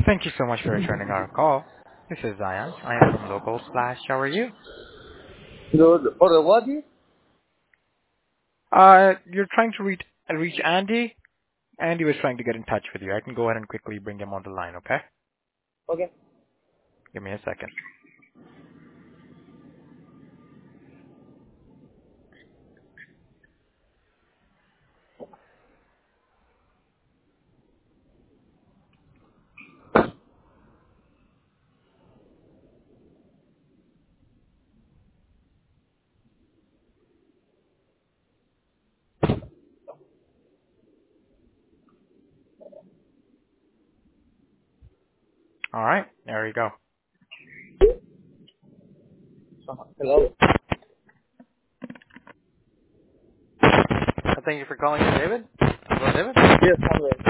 Thank you so much for returning our call. This is Zion. I am from Local Slash. How are you? For the what is? You're trying to reach Andy? Andy was trying to get in touch with you. I can go ahead and quickly bring him on the line, okay? Okay. Give me a second. All right, there we go. Hello. Thank you for calling, David. Hello, David. Yes, I'm ready.